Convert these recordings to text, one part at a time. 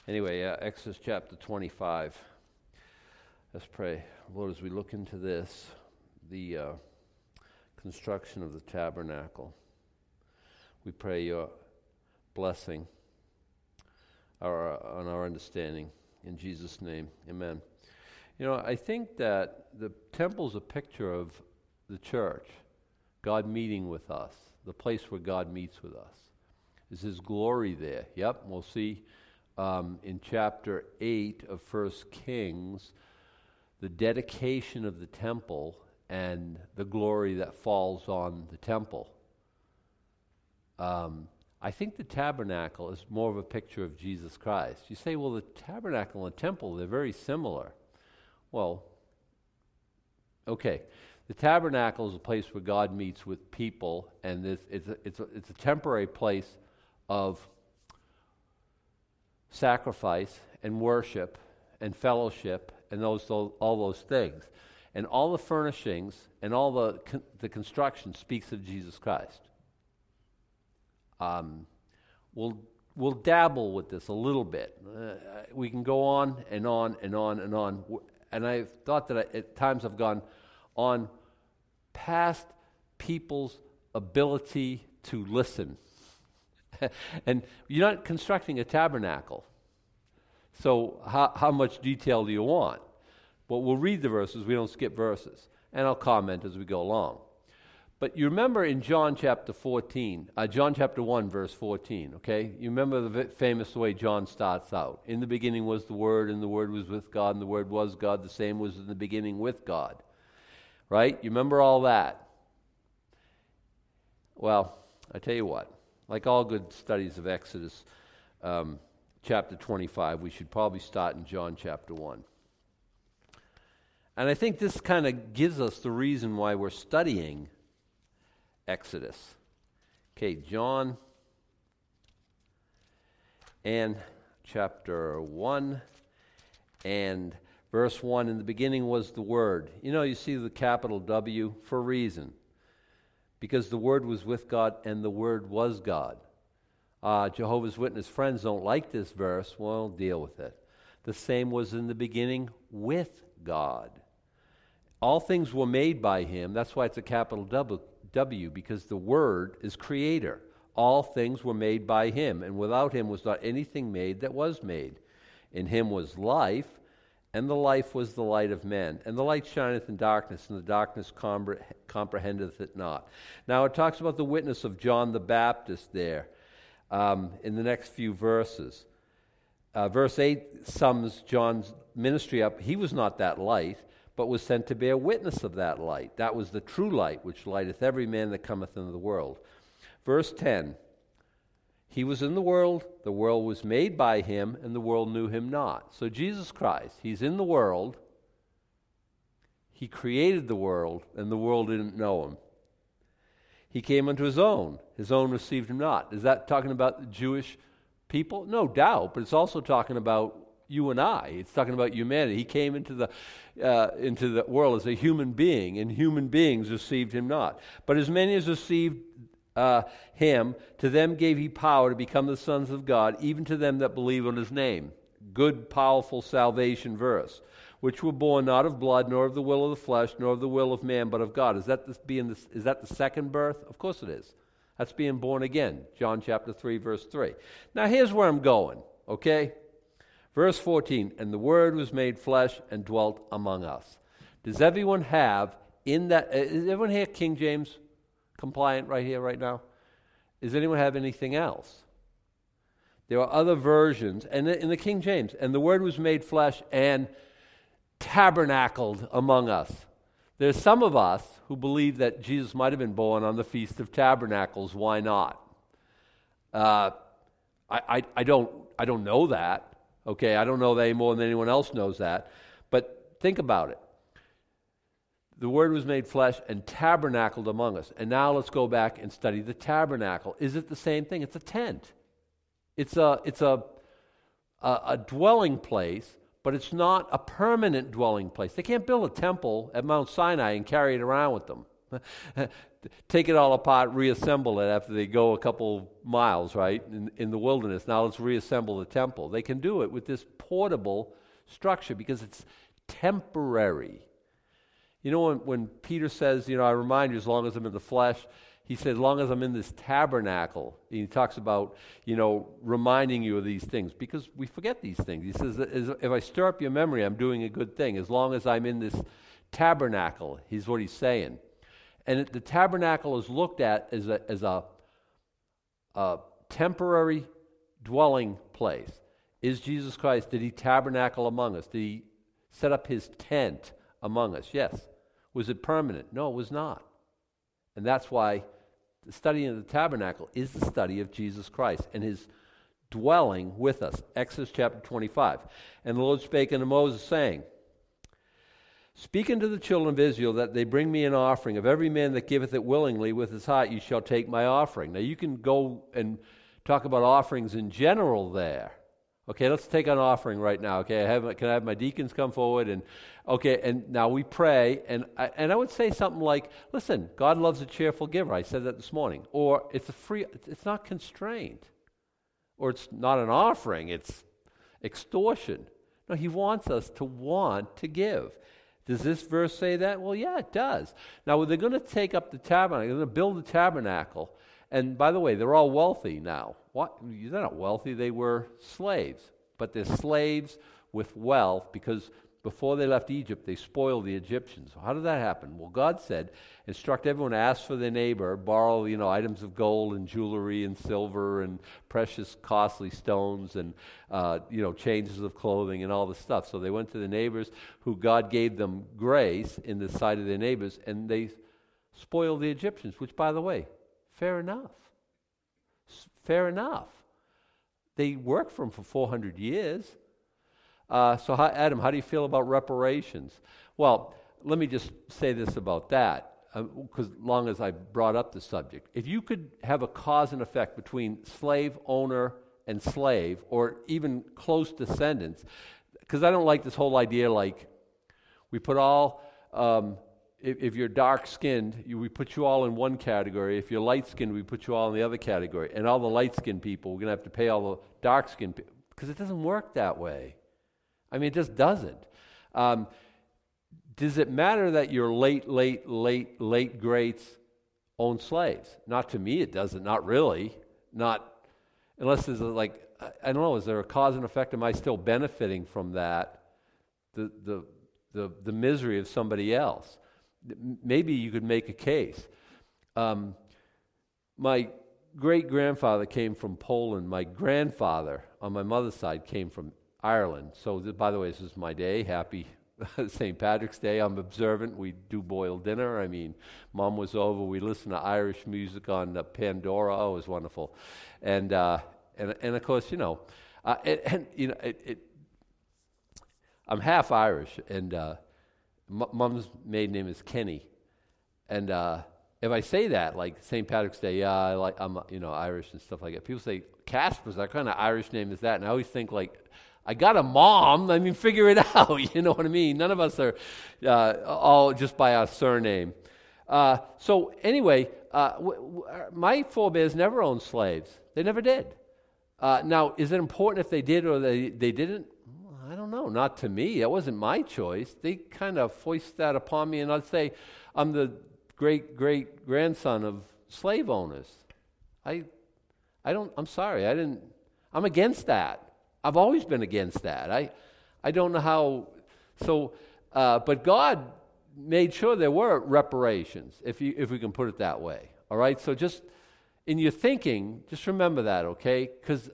Anyway, Exodus chapter 25. Let's pray. Lord, as we look into this, the construction of the tabernacle, we pray your blessing on our understanding. In Jesus' name, amen. You know, I think that the temple's a picture of the church, God meeting with us, the place where God meets with us. Is His glory there? Yep, we'll see in chapter 8 of 1 Kings, the dedication of the temple and the glory that falls on the temple. I think the tabernacle is more of a picture of Jesus Christ. You say, well, the tabernacle and the temple, they're very similar. Well, okay. The tabernacle is a place where God meets with people, and it's a temporary place of sacrifice and worship and fellowship and all those things. And all the furnishings and all the construction speaks of Jesus Christ. We'll dabble with this a little bit. We can go on and on and on and on. And I've thought that at times I've gone on past people's ability to listen. And you're not constructing a tabernacle. So how much detail do you want? Well, we'll read the verses. We don't skip verses. And I'll comment as we go along. But you remember in John chapter 1, verse 14, okay? You remember the famous way John starts out. In the beginning was the Word, and the Word was with God, and the Word was God. The same was in the beginning with God. Right? You remember all that? Well, I tell you what. Like all good studies of Exodus chapter 25, we should probably start in John chapter 1. And I think this kind of gives us the reason why we're studying Exodus. Okay, John and chapter 1 and verse 1, in the beginning was the Word. You know, you see the capital W for a reason. Because the Word was with God and the Word was God. Jehovah's Witness friends don't like this verse. Well, deal with it. The same was in the beginning with God. All things were made by Him. That's why it's a capital W, because the Word is creator. All things were made by Him, and without Him was not anything made that was made. In Him was life, and the life was the light of men. And the light shineth in darkness, and the darkness comprehendeth it not. Now it talks about the witness of John the Baptist there in the next few verses. Verse 8 sums John's ministry up. He was not that light, but was sent to bear witness of that light. That was the true light, which lighteth every man that cometh into the world. Verse 10, He was in the world was made by Him, and the world knew Him not. So Jesus Christ, He's in the world, He created the world, and the world didn't know Him. He came unto His own received Him not. Is that talking about the Jewish people? No doubt, but it's also talking about you and I. It's talking about humanity. He came into the world as a human being, and human beings received Him not. But as many as received Him, to them gave He power to become the sons of God, even to them that believe on His name. Good, powerful salvation verse. Which were born not of blood, nor of the will of the flesh, nor of the will of man, but of God. Is that the second birth? Of course it is. That's being born again. John chapter 3, verse 3. Now here's where I'm going, okay? Verse 14, and the Word was made flesh and dwelt among us. Does everyone have in that, is everyone here King James compliant right here, right now? Does anyone have anything else? There are other versions, and in the King James, and the Word was made flesh and tabernacled among us. There's some of us who believe that Jesus might have been born on the Feast of Tabernacles. Why not? I don't know that. Okay, I don't know that any more than anyone else knows that. But think about it. The Word was made flesh and tabernacled among us. And now let's go back and study the tabernacle. Is it the same thing? It's a tent. It's a dwelling place, but it's not a permanent dwelling place. They can't build a temple at Mount Sinai and carry it around with them. take it all apart, reassemble it after they go a couple miles, right, in the wilderness. Now let's reassemble the temple. They can do it with this portable structure because it's temporary. You know, when Peter says, I remind you, as long as I'm in the flesh, he said, as long as I'm in this tabernacle, he talks about, reminding you of these things, because we forget these things. He says, if I stir up your memory, I'm doing a good thing, as long as I'm in this tabernacle, he's what he's saying. And the tabernacle is looked at as a temporary dwelling place. Is Jesus Christ, did he tabernacle among us? Did he set up his tent among us? Yes. Was it permanent? No, it was not. And that's why the study of the tabernacle is the study of Jesus Christ and his dwelling with us. Exodus chapter 25. And the Lord spake unto Moses, saying, Speak unto the children of Israel that they bring me an offering. Of every man that giveth it willingly with his heart, you shall take my offering. Now you can go and talk about offerings in general there. Okay, let's take an offering right now. Okay, can I have my deacons come forward? And okay, and now we pray. And I would say something like, listen, God loves a cheerful giver. I said that this morning. Or it's not constrained. Or it's not an offering, it's extortion. No, he wants us to want to give. Does this verse say that? Well, yeah, it does. Now, they're going to take up the tabernacle. They're going to build the tabernacle. And by the way, they're all wealthy now. What? They're not wealthy. They were slaves. But they're slaves with wealth because before they left Egypt, they spoiled the Egyptians. How did that happen? Well, God said, instruct everyone to ask for their neighbor, borrow, items of gold and jewelry and silver and precious costly stones and, changes of clothing and all this stuff. So they went to the neighbors who God gave them grace in the sight of their neighbors, and they spoiled the Egyptians, which, by the way, fair enough. Fair enough. They worked for them for 400 years. Adam, how do you feel about reparations? Well, let me just say this about that, because long as I brought up the subject. If you could have a cause and effect between slave owner and slave, or even close descendants, because I don't like this whole idea like we put all... If you're dark-skinned, we put you all in one category. If you're light-skinned, we put you all in the other category. And all the light-skinned people, we're going to have to pay all the dark-skinned people. Because it doesn't work that way. I mean, it just doesn't. Does it matter that your late greats own slaves? Not to me, it doesn't. Not really. Not unless there's I don't know, is there a cause and effect? Am I still benefiting from that? The misery of somebody else? Maybe you could make a case. My great-grandfather came from Poland. My grandfather on my mother's side came from Ireland. So, by the way, this is my day. Happy St. Patrick's Day. I'm observant. We do boiled dinner. I mean, Mom was over. We listened to Irish music on Pandora. Oh, it was wonderful. And of course, I'm half Irish, and Mom's maiden name is Kenny, and if I say that, like St. Patrick's Day, I'm Irish and stuff like that. People say Casper's, what kind of Irish name is that? And I always think I got a mom. I mean, figure it out. You know what I mean? None of us are all just by our surname. So anyway, my forebears never owned slaves. They never did. Now, is it important if they did or they didn't? I don't know. Not to me. That wasn't my choice. They kind of foist that upon me, and I'd say I'm the great-great-grandson of slave owners. I'm sorry. I'm against that. I've always been against that. I don't know how. So, but God made sure there were reparations, if we can put it that way. All right. So just in your thinking, just remember that, okay? Because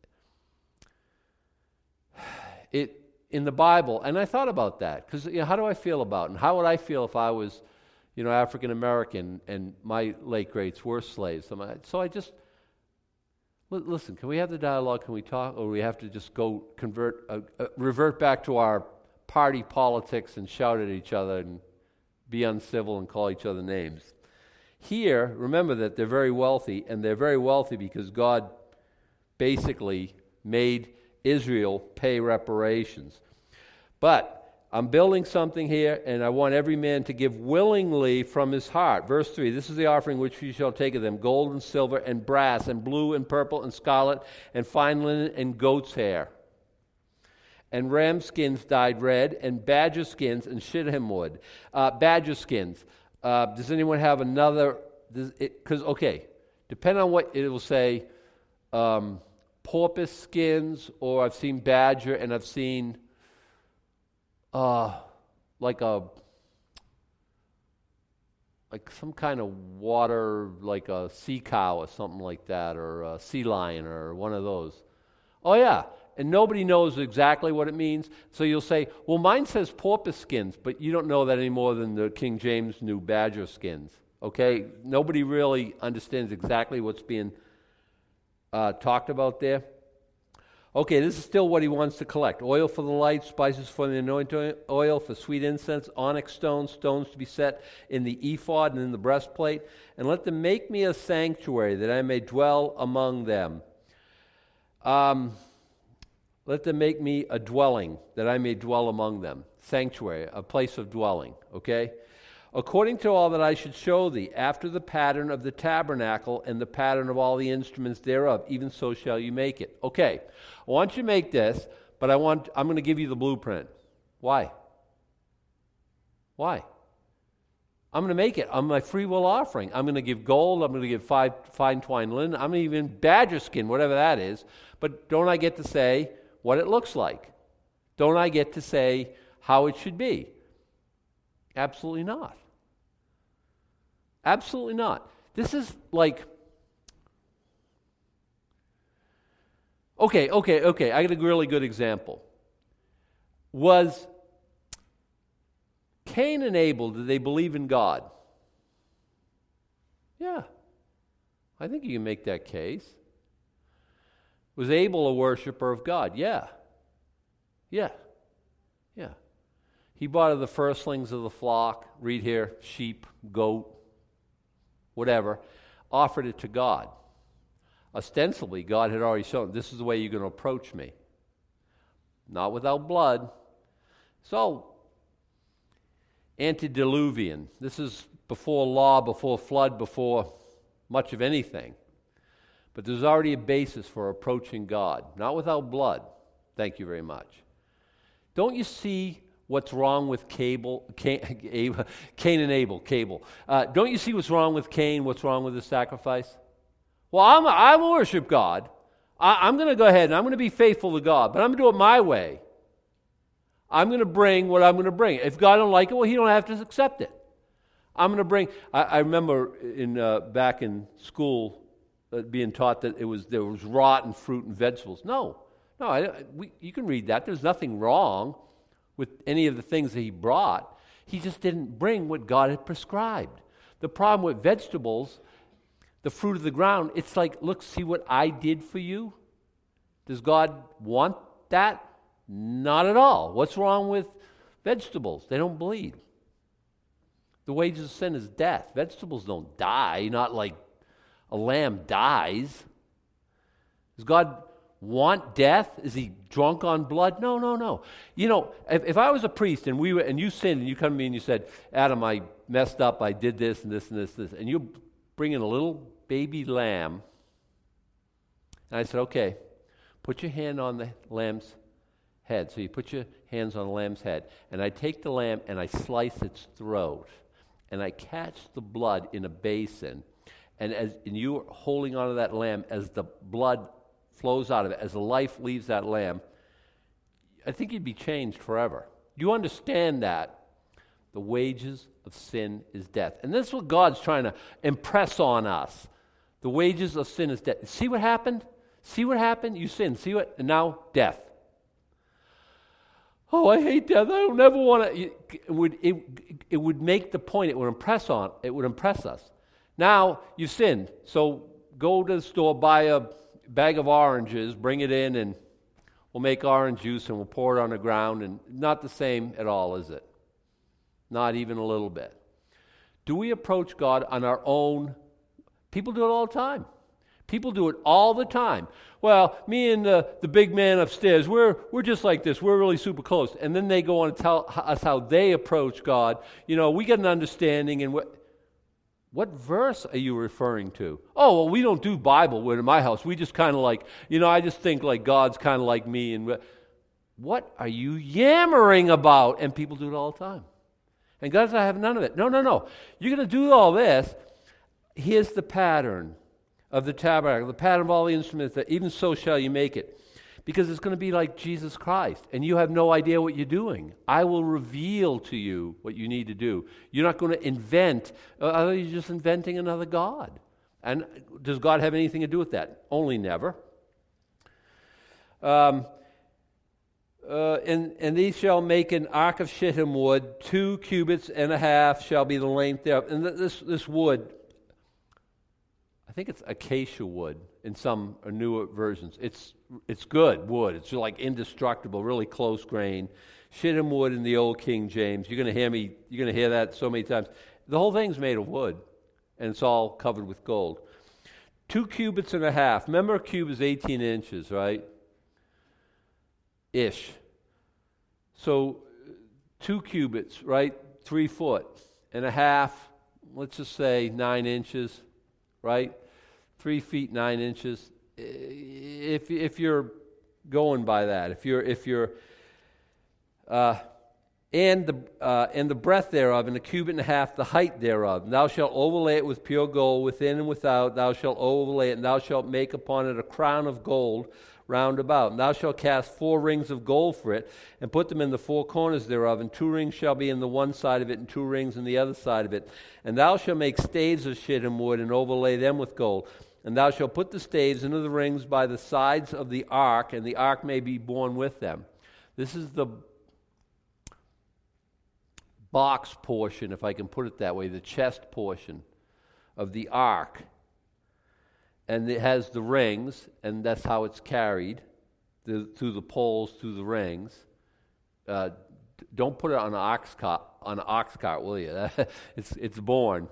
in the Bible, and I thought about that, because how do I feel about it? And how would I feel if I was, African American and my late greats were slaves? So I just listen. Can we have the dialogue? Can we talk, or do we have to just go revert back to our party politics and shout at each other and be uncivil and call each other names? Here, remember that they're very wealthy, and they're very wealthy because God basically made Israel pay reparations. But I'm building something here, and I want every man to give willingly from his heart. Verse 3, this is the offering which you shall take of them, gold and silver and brass and blue and purple and scarlet and fine linen and goat's hair. And ram skins dyed red, and badger skins and shittim wood. Badger skins. Does anyone have another? Because, depending on what it will say, porpoise skins, or I've seen badger, and I've seen like some kind of water, like a sea cow or something like that, or a sea lion or one of those. Oh yeah, and nobody knows exactly what it means. So you'll say, well, mine says porpoise skins, but you don't know that any more than the King James knew badger skins. Okay, nobody really understands exactly what's being talked about there. Okay, this is still what he wants to collect. Oil for the light, spices for the anointing oil, for sweet incense, onyx stones, stones to be set in the ephod and in the breastplate. And let them make me a sanctuary that I may dwell among them. Let them make me a dwelling that I may dwell among them. Sanctuary, a place of dwelling, okay? According to all that I should show thee, after the pattern of the tabernacle and the pattern of all the instruments thereof, even so shall you make it. Okay, I want you to make this, but I'm going to give you the blueprint. Why? Why? I'm going to make it on my free will offering. I'm going to give gold, I'm going to give fine twined linen, I'm going to even badger skin, whatever that is, but don't I get to say what it looks like? Don't I get to say how it should be? Absolutely not. Absolutely not. This is like, okay. I got a really good example. Was Cain and Abel, did they believe in God? Yeah. I think you can make that case. Was Abel a worshiper of God? Yeah. He brought of the firstlings of the flock, read here, sheep, goat, whatever, offered it to God. Ostensibly, God had already shown, this is the way you're going to approach me. Not without blood. It's all antediluvian. This is before law, before flood, before much of anything. But there's already a basis for approaching God. Not without blood. Thank you very much. Don't you see what's wrong with Cain and Abel? Don't you see what's wrong with Cain, what's wrong with his sacrifice? Well, I worship God. I'm going to go ahead and I'm going to be faithful to God, but I'm going to do it my way. I'm going to bring what I'm going to bring. If God don't like it, well, he don't have to accept it. I'm going to bring, I remember back in school being taught that there was rotten fruit and vegetables. No, you can read that. There's nothing wrong with any of the things that he brought. He just didn't bring what God had prescribed. The problem with vegetables, the fruit of the ground, it's like, look, see what I did for you? Does God want that? Not at all. What's wrong with vegetables? They don't bleed. The wages of sin is death. Vegetables don't die, not like a lamb dies. Does God want death? Is he drunk on blood? No. You know, if I was a priest and you sinned and you come to me and you said, Adam, I messed up, I did this and this and this, and you bring in a little baby lamb, and I said, okay, put your hand on the lamb's head. So you put your hands on the lamb's head, and I take the lamb and I slice its throat, and I catch the blood in a basin, and you're holding onto that lamb as the blood flows out of it, as the life leaves that lamb, I think you'd be changed forever. You understand that the wages of sin is death. And this is what God's trying to impress on us. The wages of sin is death. See what happened? You sinned. See what? And now death. Oh, I hate death. I don't ever want to. It would make the point. It would impress us. Now you've sinned. So go to the store, buy a bag of oranges, bring it in, and we'll make orange juice and we'll pour it on the ground. And not the same at all, is it? Not even a little bit. Do we approach God on our own? People do it all the time. People do it all the time. Well, me and the big man upstairs, we're just like this. We're really super close. And then they go on to tell us how they approach God. We get an understanding. And what verse are you referring to? Oh, well, we don't do Bible in my house. We just kind of like, I just think like God's kind of like me. And what are you yammering about? And people do it all the time. And God says, I have none of it. No. You're going to do all this. Here's the pattern of the tabernacle, the pattern of all the instruments, that even so shall you make it. Because it's going to be like Jesus Christ, and you have no idea what you're doing. I will reveal to you what you need to do. You're not going to invent. You're just inventing another God. And does God have anything to do with that? Only never. And these shall make an ark of shittim wood, 2 cubits and a half shall be the length thereof. And this wood, I think it's acacia wood in some newer versions. It's good wood. It's like indestructible, really close grain. Shittim wood in the old King James. You're going to hear that so many times. The whole thing's made of wood, and it's all covered with gold. 2 cubits and a half. Remember, a cube is 18 inches, right? Ish. So 2 cubits, right? 3 foot and a half. Let's just say 9 inches, right? 3 feet 9 inches. If you're going by that, and the breadth thereof, and a cubit and a half the height thereof. And thou shalt overlay it with pure gold within and without. Thou shalt overlay it, and thou shalt make upon it a crown of gold round about. And thou shalt cast 4 rings of gold for it, and put them in the 4 corners thereof. And 2 rings shall be in the one side of it, and 2 rings in the other side of it. And thou shalt make staves of shittim wood, and overlay them with gold. And thou shalt put the staves into the rings by the sides of the ark, and the ark may be borne with them. This is the box portion, if I can put it that way, the chest portion of the ark. And it has the rings, and that's how it's carried, through the poles, through the rings. Don't put it on an ox cart, will you? It's borne.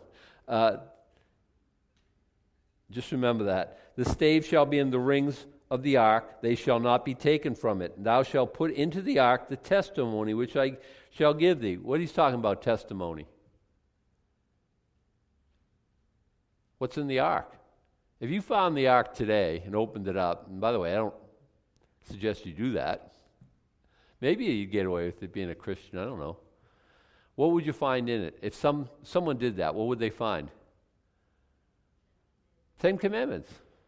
Just remember that. The stave shall be in the rings of the ark, they shall not be taken from it. And thou shalt put into the ark the testimony which I shall give thee. What he's talking about, testimony. What's in the ark? If you found the ark today and opened it up, and by the way, I don't suggest you do that. Maybe you'd get away with it being a Christian, I don't know. What would you find in it? If someone did that, what would they find? 10 Commandments.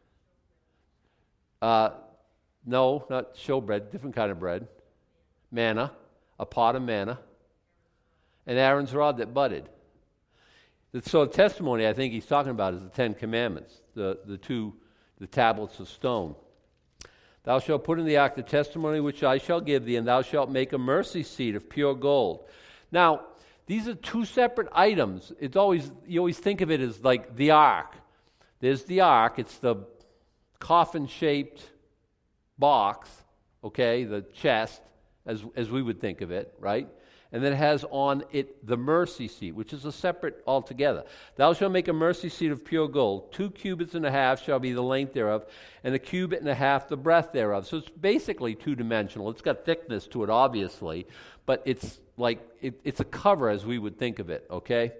No, not showbread, different kind of bread. Manna, a pot of manna. And Aaron's rod that budded. So the testimony I think he's talking about is the 10 Commandments, the tablets of stone. Thou shalt put in the ark the testimony which I shall give thee, and thou shalt make a mercy seat of pure gold. Now, these are 2 separate items. You always think of it as like the ark. There's the ark. It's the coffin-shaped box, okay, the chest, as we would think of it, right? And then it has on it the mercy seat, which is a separate altogether. Thou shalt make a mercy seat of pure gold. 2 cubits and a half shall be the length thereof, and a cubit and a half the breadth thereof. So it's basically 2-dimensional. It's got thickness to it, obviously, but it's like it's a cover as we would think of it, okay?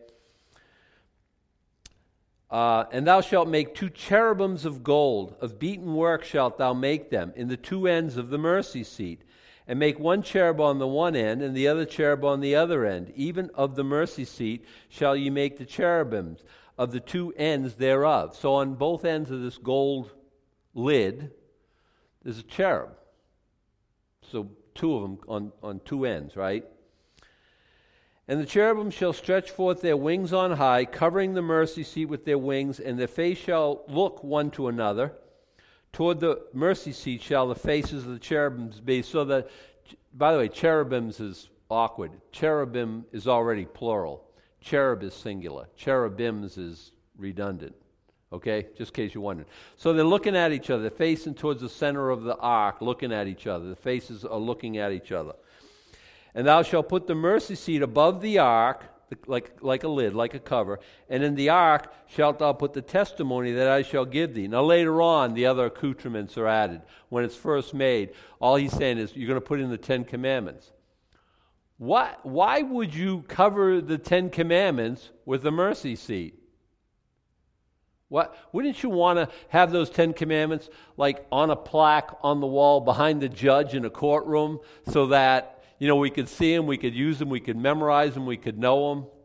And thou shalt make 2 cherubims of gold. Of beaten work shalt thou make them in the 2 ends of the mercy seat. And make 1 cherub on the one end, and the other cherub on the other end. Even of the mercy seat shall ye make the cherubims of the 2 ends thereof. So on both ends of this gold lid, there's a cherub. So 2 of them on 2 ends, right? And the cherubim shall stretch forth their wings on high, covering the mercy seat with their wings, and their face shall look one to another. Toward the mercy seat shall the faces of the cherubims be. So that, by the way, cherubims is awkward. Cherubim is already plural. Cherub is singular. Cherubims is redundant. Okay, just in case you're wondering. So they're looking at each other. They're facing towards the center of the ark, looking at each other. The faces are looking at each other. And thou shalt put the mercy seat above the ark, like a lid, like a cover. And in the ark shalt thou put the testimony that I shall give thee. Now later on, the other accoutrements are added. When it's first made, all he's saying is you're going to put in the 10 Commandments. Why would you cover the 10 Commandments with the mercy seat? Wouldn't you want to have those 10 Commandments like on a plaque on the wall behind the judge in a courtroom so that, we could see them, we could use them, we could memorize them, we could know them?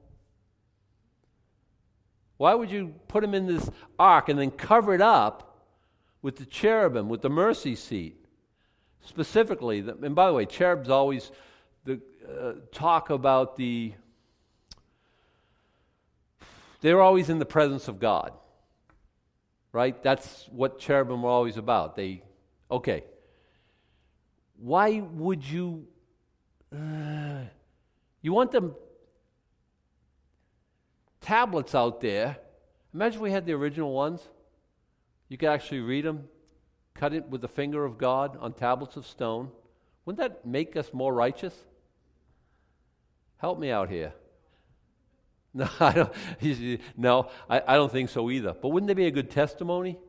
Why would you put them in this ark and then cover it up with the cherubim, with the mercy seat? Specifically, and by the way, cherubs always talk about they're always in the presence of God. Right? That's what cherubim are always about. Why would you want them tablets out there? Imagine if we had the original ones. You could actually read them, cut it with the finger of God on tablets of stone. Wouldn't that make us more righteous? Help me out here. No, I don't think so either. But wouldn't there be a good testimony?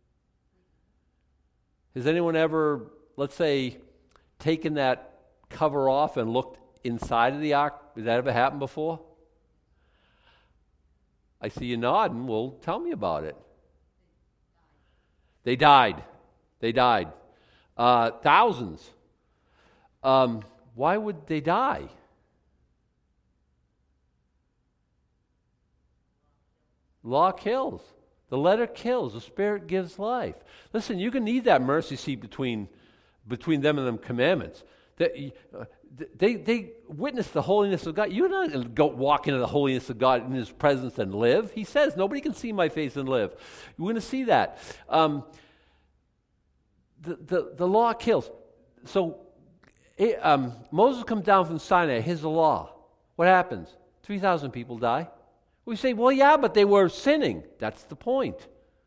Has anyone ever, let's say, taken that cover off and looked inside of the ark? Has that ever happened before? I see you nodding. Well, tell me about it. They died. Thousands. Why would they die? Law kills. The letter kills. The Spirit gives life. Listen, you can need that mercy seat between them and them commandments. They witness the holiness of God. You're not going to go walk into the holiness of God in His presence and live. He says, nobody can see my face and live. You're going to see that. The law kills. So Moses comes down from Sinai. Here's the law. What happens? 3,000 people die. We say, well, yeah, but they were sinning. That's the point.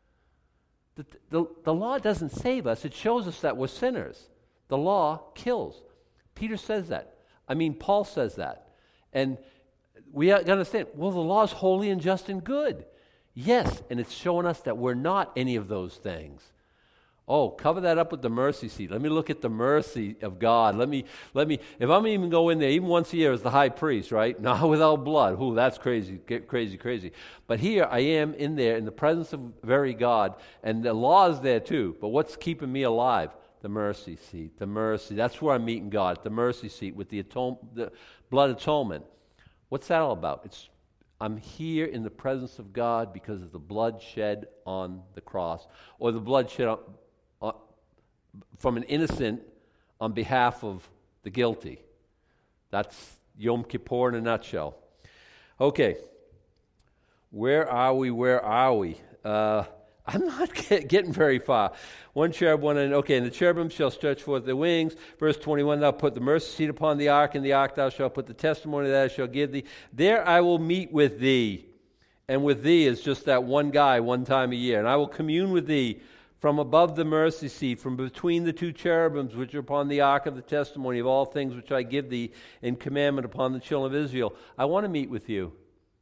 The law doesn't save us. It shows us that we're sinners. The law kills. Peter says that. Paul says that. And we got to understand, well, the law is holy and just and good. Yes, and it's showing us that we're not any of those things. Oh, cover that up with the mercy seat. Let me look at the mercy of God. Let me. If I'm even go in there, even once a year as the high priest, right? Not without blood. Ooh, that's crazy. But here I am in there in the presence of very God, and the law is there too. But what's keeping me alive? The mercy seat. The mercy. That's where I'm meeting God. The mercy seat with the blood atonement. What's that all about? I'm here in the presence of God because of the blood shed on the cross, or the blood shed from an innocent on behalf of the guilty. That's Yom Kippur in a nutshell. Okay. Where are we? I'm not getting very far. One cherub, and the cherubim shall stretch forth their wings. Verse 21, thou put the mercy seat upon the ark, and the ark thou shalt put the testimony that I shall give thee. There I will meet with thee. And with thee is just that one guy, one time a year. And I will commune with thee from above the mercy seat, from between the two cherubims which are upon the ark of the testimony of all things which I give thee in commandment upon the children of Israel. I want to meet with you.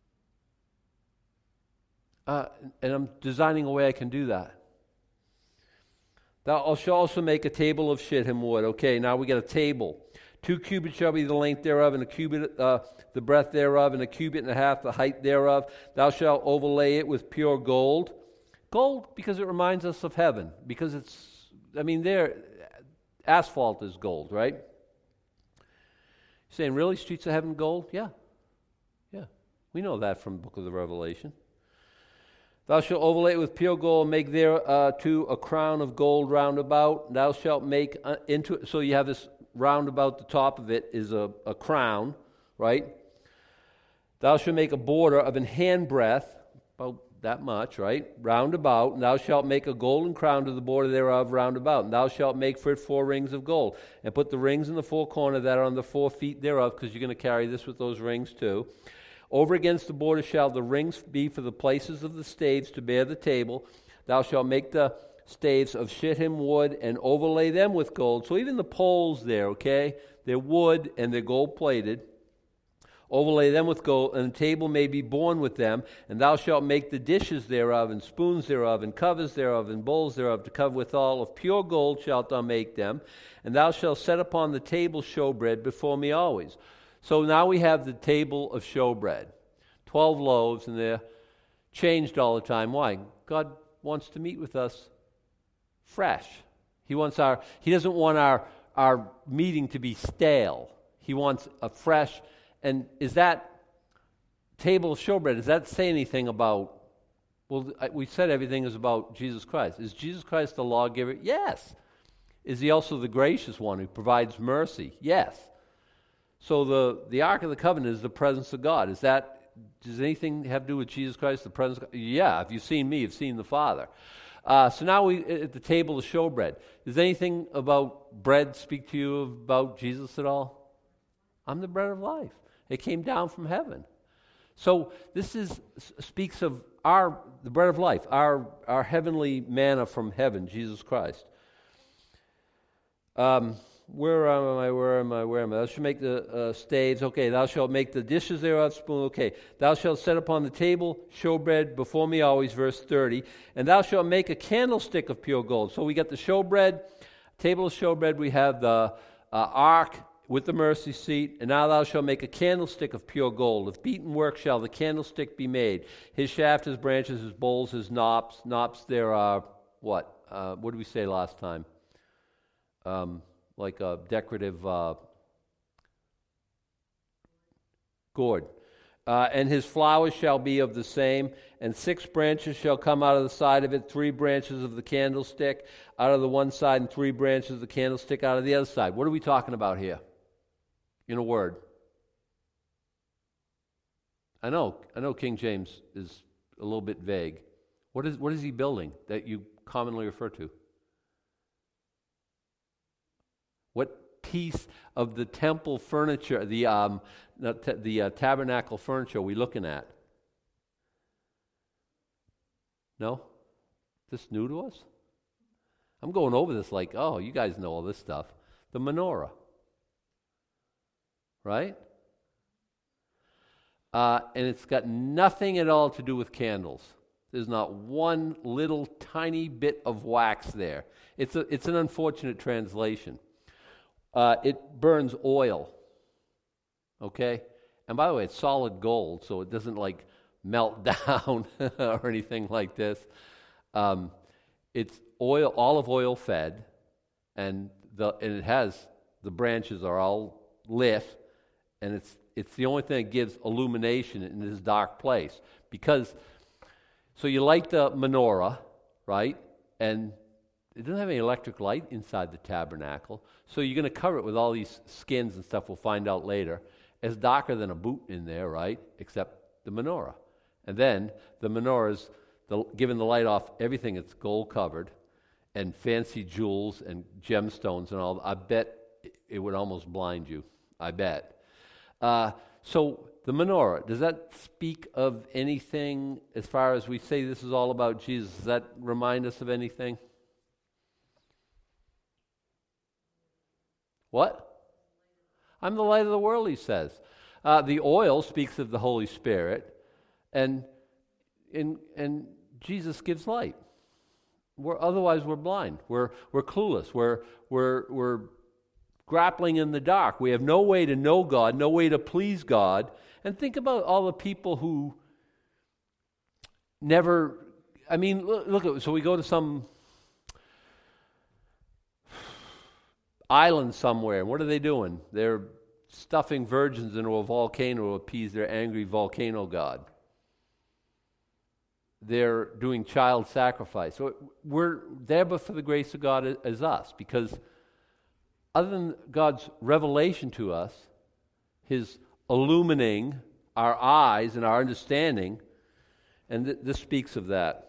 And I'm designing a way I can do that. Thou shalt also make a table of shittim wood. Okay, now we got a table. 2 cubits shall be the length thereof, and a cubit the breadth thereof, and a cubit and a half the height thereof. Thou shalt overlay it with pure gold. Gold, because it reminds us of heaven. Because asphalt is gold, right? You're saying, really, streets of heaven gold? Yeah. We know that from the book of the Revelation. Thou shalt overlay it with pure gold, and make thereto a crown of gold round about. Thou shalt make into it, so you have this round about the top of it is a crown, right? Thou shalt make a border of an handbreadth, about that much, right? Round about. And thou shalt make a golden crown to the border thereof round about. And thou shalt make for it 4 rings of gold. And put the rings in the 4 corners that are on the 4 feet thereof, because you're going to carry this with those rings too. Over against the border shall the rings be for the places of the staves to bear the table. Thou shalt make the staves of shittim wood and overlay them with gold. So even the poles there, okay, they're wood and they're gold plated. overlay them with gold, and a table may be borne with them, and thou shalt make the dishes thereof, and spoons thereof, and covers thereof, and bowls thereof, to cover withal. Of pure gold shalt thou make them, and thou shalt set upon the table showbread before me always. So now we have the table of showbread. 12 loaves, and they're changed all the time. Why? God wants to meet with us fresh. He doesn't want our meeting to be stale. He wants a fresh. And is that table of showbread, does that say anything about, well, we said everything is about Jesus Christ. Is Jesus Christ the lawgiver? Yes. Is he also the gracious one who provides mercy? Yes. So the Ark of the Covenant is the presence of God. Does anything have to do with Jesus Christ, the presence of God? Yeah, if you've seen me, you've seen the Father. So now we at the table of showbread. Does anything about bread speak to you about Jesus at all? I'm the bread of life. It came down from heaven. So this speaks of the bread of life, our heavenly manna from heaven, Jesus Christ. Where am I? Thou shalt make the staves. Okay, thou shalt make the dishes thereof, spoon. Okay, thou shalt set upon the table showbread before me always, verse 30. And thou shalt make a candlestick of pure gold. So we got the showbread, table of showbread. We have the ark with the mercy seat. And now thou shalt make a candlestick of pure gold. Of beaten work shall the candlestick be made. His shaft, his branches, his bowls, his knops. Knops there are what? What did we say last time? Like a decorative gourd. And his flowers shall be of the same, and 6 branches shall come out of the side of it, 3 branches of the candlestick out of the one side, and 3 branches of the candlestick out of the other side. What are we talking about here? In a word. I know King James is a little bit vague. What is he building that you commonly refer to? What piece of the temple furniture, the tabernacle furniture, are we looking at? No? This new to us? I'm going over this like, oh, you guys know all this stuff. The menorah. Right? And it's got nothing at all to do with candles. There's not one little tiny bit of wax there. It's an unfortunate translation. It burns oil. Okay? And by the way, it's solid gold, so it doesn't like melt down or anything like this. It's olive oil fed, and it has the branches are all lit, and it's the only thing that gives illumination in this dark place. So you light the menorah, right? And it doesn't have any electric light inside the tabernacle, so you're going to cover it with all these skins and stuff. We'll find out later. It's darker than a boot in there, right? Except the menorah. And then the menorah is giving the light off everything. It's gold covered, and fancy jewels and gemstones and all. I bet it would almost blind you. I bet. So the menorah, does that speak of anything as far as we say this is all about Jesus? Does that remind us of anything? What? I'm the light of the world, he says. The oil speaks of the Holy Spirit, and Jesus gives light. Otherwise, we're blind. We're clueless. We're grappling in the dark. We have no way to know God, no way to please God. And think about all the people who never. I mean, look at. So we go to some island somewhere, and what are they doing? They're stuffing virgins into a volcano to appease their angry volcano god. They're doing child sacrifice. So we're there but for the grace of God as us, because other than God's revelation to us, His illumining our eyes and our understanding, and this speaks of that.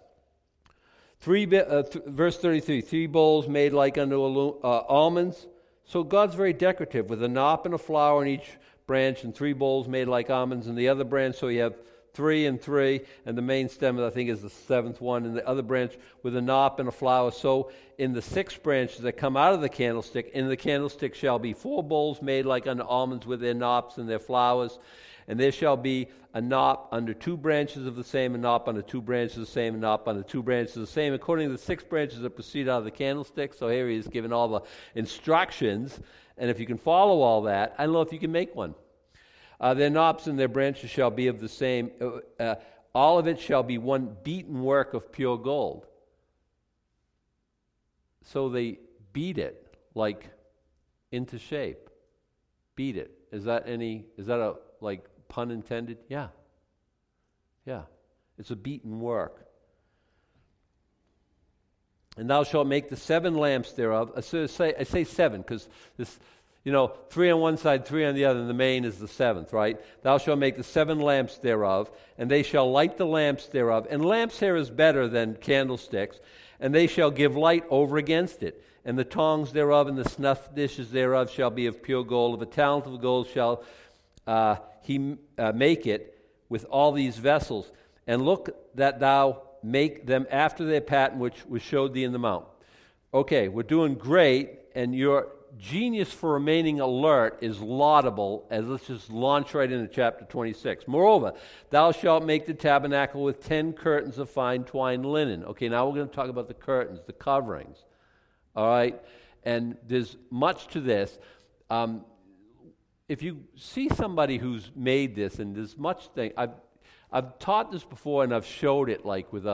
Verse 33, 3 bowls made like unto almonds. So God's very decorative, with a knop and a flower in each branch, and 3 bowls made like almonds in the other branch. So you have 3 and 3, and the main stem, I think, is the 7th one, and the other branch with a knop and a flower. So in the 6 branches that come out of the candlestick, in the candlestick shall be 4 bowls made like unto almonds with their knops and their flowers. And there shall be a knop under 2 branches of the same, a knop under 2 branches of the same, a knop under 2 branches of the same, according to the 6 branches that proceed out of the candlestick. So here he is giving all the instructions, and if you can follow all that, I don't know if you can make one. Their knops and their branches shall be of the same. All of it shall be one beaten work of pure gold. So they beat it like into shape. Beat it. Is that a like pun intended? Yeah. It's a beaten work. And thou shalt make the 7 lamps thereof. I say 7 because this, 3 on one side, 3 on the other, and the main is the 7th, right? Thou shalt make the 7 lamps thereof, and they shall light the lamps thereof. And lamps here is better than candlesticks, and they shall give light over against it. And the tongs thereof and the snuff dishes thereof shall be of pure gold. Of a talent of gold shall he make it with all these vessels. And look that thou make them after their pattern which was showed thee in the mount. Okay, we're doing great, and your genius for remaining alert is laudable, as let's just launch right into chapter 26. Moreover, thou shalt make the tabernacle with 10 curtains of fine twined linen. Okay, now we're going to talk about the curtains, the coverings. All right? And there's much to this. If you see somebody who's made this, and there's much thing, I've taught this before, and I've showed it like with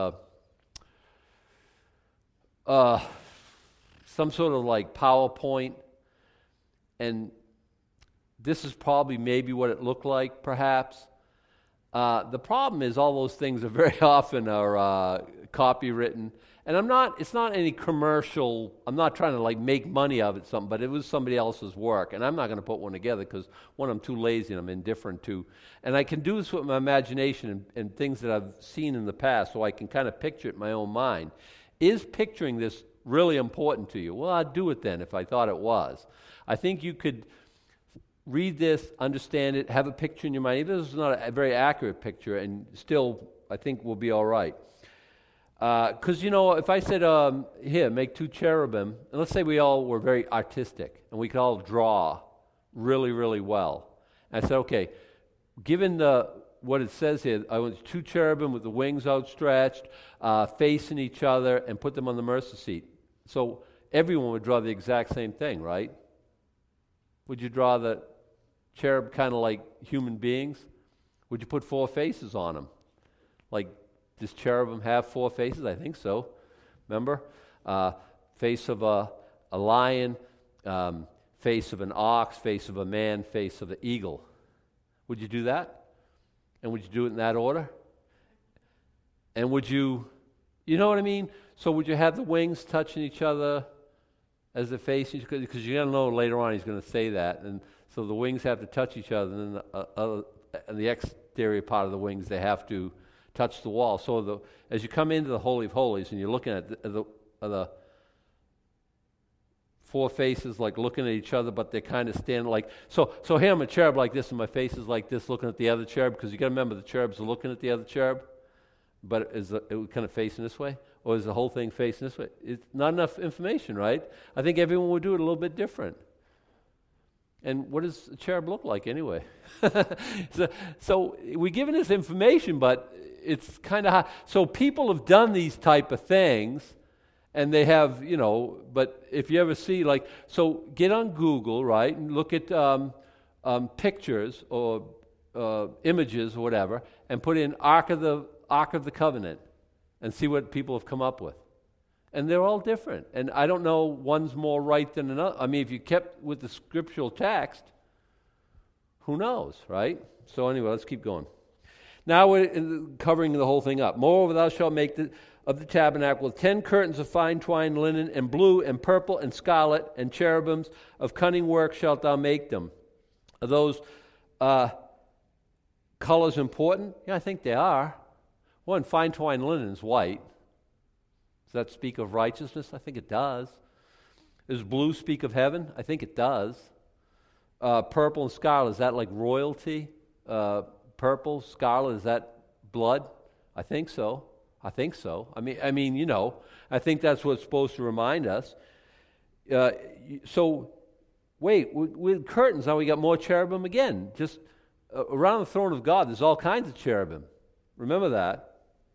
some sort of like PowerPoint, and this is probably maybe what it looked like, perhaps. The problem is all those things are very often are copywritten, and it's not any commercial, I'm not trying to like make money of it, something, but it was somebody else's work, and I'm not going to put one together because, one, I'm too lazy and I'm indifferent to, and I can do this with my imagination and things that I've seen in the past, so I can kind of picture it in my own mind. Is picturing this really important to you? Well, I'd do it then if I thought it was. I think you could read this, understand it, have a picture in your mind. Even if it's not a very accurate picture, and still, I think we'll be all right. Because, if I said, here, make 2 cherubim, and let's say we all were very artistic, and we could all draw really, really well. And I said, okay, given what it says here, I want 2 cherubim with the wings outstretched, facing each other, and put them on the mercy seat. So everyone would draw the exact same thing, right? Would you draw the cherub kind of like human beings? Would you put 4 faces on them? Like, does cherubim have 4 faces? I think so. Remember? Face of a lion, face of an ox, face of a man, face of an eagle. Would you do that? And would you do it in that order? And would you know what I mean? So would you have the wings touching each other as the face? Because you're going to know later on he's going to say that. And so the wings have to touch each other, and then the exterior part of the wings, they have to touch the wall. So as you come into the Holy of Holies and you're looking at the 4 faces like looking at each other, but they're kind of standing like, so here I'm a cherub like this, and my face is like this looking at the other cherub, because you got to remember the cherubs are looking at the other cherub, but is it kind of facing this way? Or is the whole thing facing this way? It's not enough information, right? I think everyone would do it a little bit different. And what does a cherub look like anyway? So we're given this information, but it's kind of hard. So people have done these type of things, and they have, but if you ever see, so get on Google, right, and look at pictures or images or whatever, and put in Ark of the Covenant, and see what people have come up with. And they're all different. And I don't know one's more right than another. I mean, if you kept with the scriptural text, who knows, right? So anyway, let's keep going. Now we're covering the whole thing up. Moreover, thou shalt make of the tabernacle 10 curtains of fine twined linen, and blue and purple and scarlet, and cherubims of cunning work shalt thou make them. Are those colors important? Yeah, I think they are. One, fine twined linen is white. Does that speak of righteousness? I think it does. Does blue speak of heaven? I think it does. Purple and scarlet, is that like royalty? Purple, scarlet, is that blood? I think so. I mean, I think that's what's supposed to remind us. So, wait, with curtains, now we got more cherubim again. Just around the throne of God, there's all kinds of cherubim. Remember that.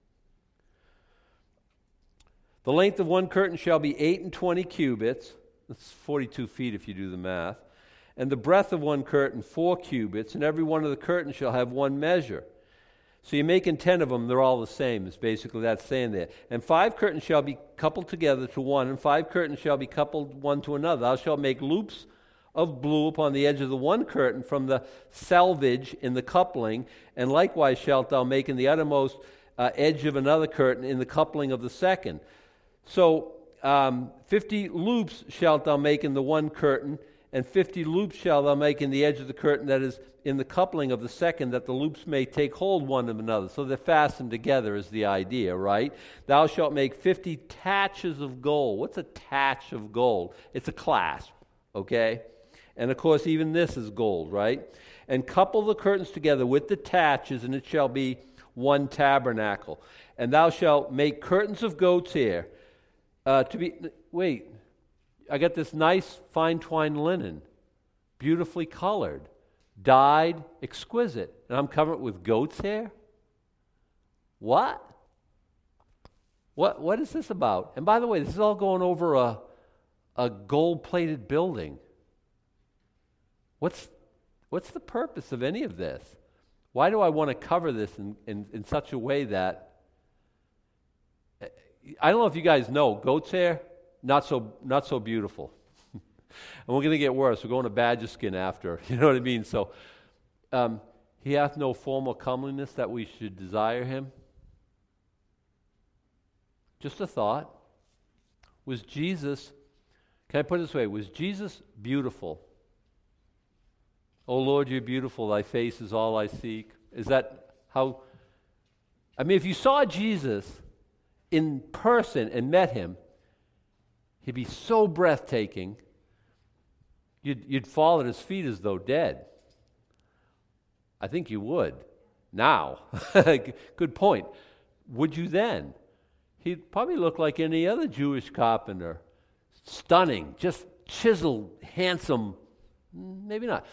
The length of one curtain shall be 28 cubits. That's 42 feet if you do the math. And the breadth of one curtain, 4 cubits, and every one of the curtains shall have one measure. So you're making 10 of them, they're all the same, is basically that's saying there. And 5 curtains shall be coupled together to one, and 5 curtains shall be coupled one to another. Thou shalt make loops of blue upon the edge of the one curtain from the selvage in the coupling, and likewise shalt thou make in the uttermost edge of another curtain in the coupling of the second. So 50 loops shalt thou make in the one curtain, and 50 loops shalt thou make in the edge of the curtain that is in the coupling of the second, that the loops may take hold one of another. So they're fastened together is the idea, right? Thou shalt make 50 taches of gold. What's a tache of gold? It's a clasp, okay? And of course, even this is gold, right? And couple the curtains together with the taches, and it shall be one tabernacle. And thou shalt make curtains of goat's hair I got this nice fine twined linen, beautifully colored, dyed, exquisite. And I'm covering it with goat's hair? What? What is this about? And by the way, this is all going over a gold-plated building. What's the purpose of any of this? Why do I want to cover this in such a way that... I don't know if you guys know, goat's hair, not so beautiful. And we're going to get worse. We're going to badger skin after. You know what I mean? So, he hath no form or comeliness that we should desire him. Just a thought. Was Jesus, can I put it this way, was Jesus beautiful? Oh Lord, you're beautiful. Thy face is all I seek. Is that how... I mean, if you saw Jesus in person and met him, he'd be so breathtaking, you'd fall at his feet as though dead. I think you would. Now. Good point. Would you then? He'd probably look like any other Jewish carpenter. Stunning, just chiseled, handsome. Maybe not.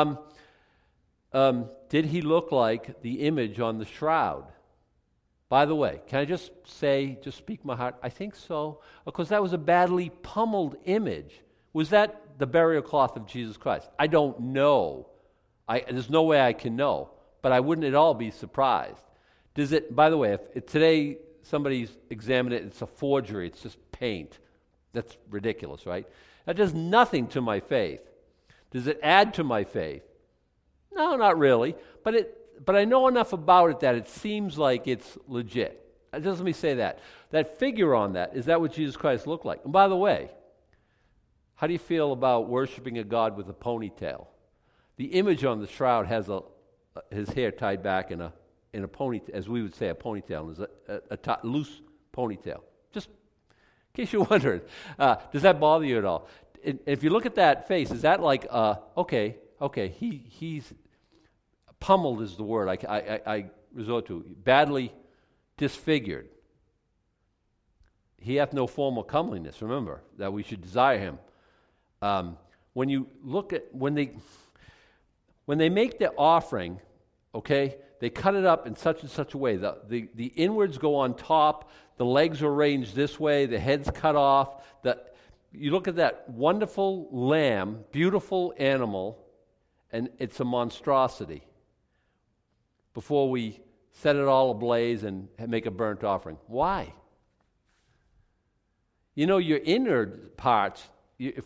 Did he look like the image on the shroud? By the way, can I just speak my heart? I think so, because that was a badly pummeled image. Was that the burial cloth of Jesus Christ? I don't know. There's no way I can know, but I wouldn't at all be surprised. Does it? By the way, if today somebody's examined it, it's a forgery. It's just paint. That's ridiculous, right? That does nothing to my faith. Does it add to my faith? No, not really. But I know enough about it that it seems like it's legit. Just let me say that. That figure on that, is that what Jesus Christ looked like? And by the way, how do you feel about worshiping a God with a ponytail? The image on the shroud has his hair tied back in a ponytail, as we would say, a ponytail. There's a loose ponytail. Just in case you're wondering, does that bother you at all? If you look at that face, is that like, okay, he's pummeled is the word I resort to. Badly disfigured. He hath no form or comeliness. Remember that we should desire him. When you look at when they make their offering, okay, they cut it up in such and such a way. The inwards go on top. The legs are arranged this way. The head's cut off. You look at that wonderful lamb, beautiful animal, and it's a monstrosity. Before we set it all ablaze and make a burnt offering. Why? You know, your inner parts, if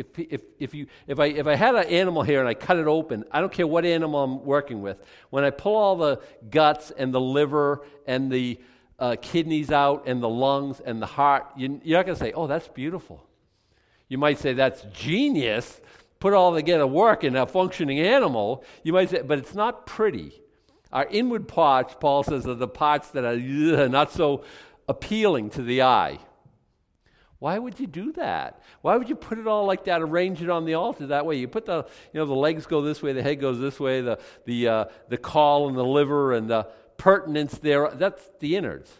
I had an animal here and I cut it open, I don't care what animal I'm working with, when I pull all the guts and the liver and the kidneys out and the lungs and the heart, you're not going to say, oh, that's beautiful. You might say, that's genius. Put all together work in a functioning animal. You might say, but it's not pretty. Our inward parts, Paul says, are the parts that are not so appealing to the eye. Why would you do that? Why would you put it all like that, arrange it on the altar that way? You put the legs go this way, the head goes this way, the caul and the liver and the appurtenance there. That's the innards.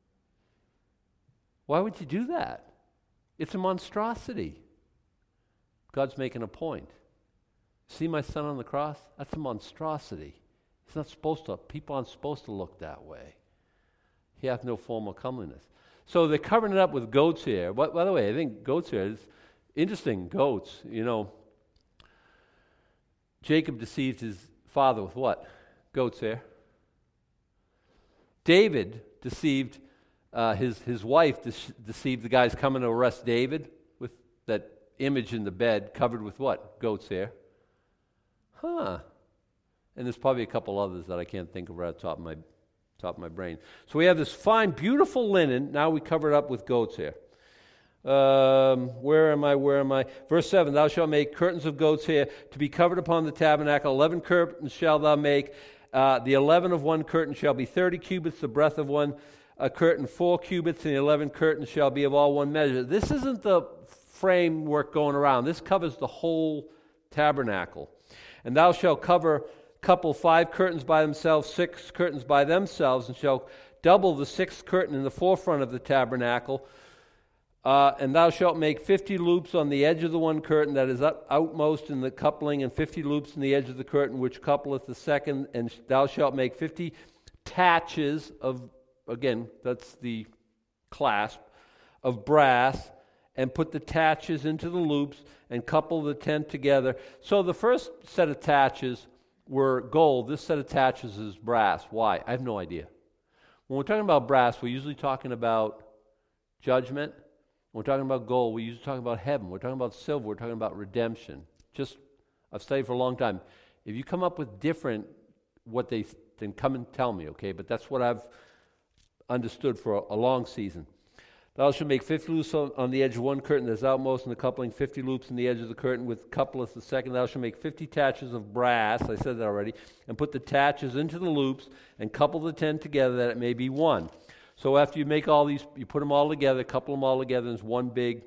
Why would you do that? It's a monstrosity. God's making a point. See my son on the cross? That's a monstrosity. It's not supposed to. People aren't supposed to look that way. He hath no form of comeliness. So they're covering it up with goat's hair. By the way, I think goat's hair is interesting. Goats, Jacob deceived his father with what? Goat's hair. David deceived his wife, deceived the guys coming to arrest David with that image in the bed covered with what? Goat's hair. And there's probably a couple others that I can't think of right at the top of my brain. So we have this fine, beautiful linen. Now we cover it up with goat's hair. Where am I? Verse 7, thou shalt make curtains of goat's hair to be covered upon the tabernacle. 11 curtains shalt thou make. The 11 of one curtain shall be 30 cubits, the breadth of one curtain 4 cubits, and the 11 curtains shall be of all one measure. This isn't the framework going around. This covers the whole tabernacle. And thou shalt couple 5 curtains by themselves, 6 curtains by themselves, and shall double the 6th curtain in the forefront of the tabernacle. And thou shalt make 50 loops on the edge of the one curtain that is outmost in the coupling, and 50 loops in the edge of the curtain which coupleth the second. And thou shalt make 50 taches of, again, that's the clasp, of brass, and put the taches into the loops, and couple the tent together. So the first set of taches were gold. This set of taches is brass. Why? I have no idea. When we're talking about brass, we're usually talking about judgment. When we're talking about gold, we usually talk about heaven. We're talking about silver. We're talking about redemption. I've studied for a long time. If you come up with different, then come and tell me, okay? But that's what I've understood for a long season. Thou shalt make 50 loops on the edge of one curtain that is outmost in the coupling, 50 loops in the edge of the curtain with coupleth the second. Thou shalt make 50 taches of brass, I said that already, and put the taches into the loops, and couple the tent together that it may be one. So after you make all these, you put them all together, couple them all together, and it's one big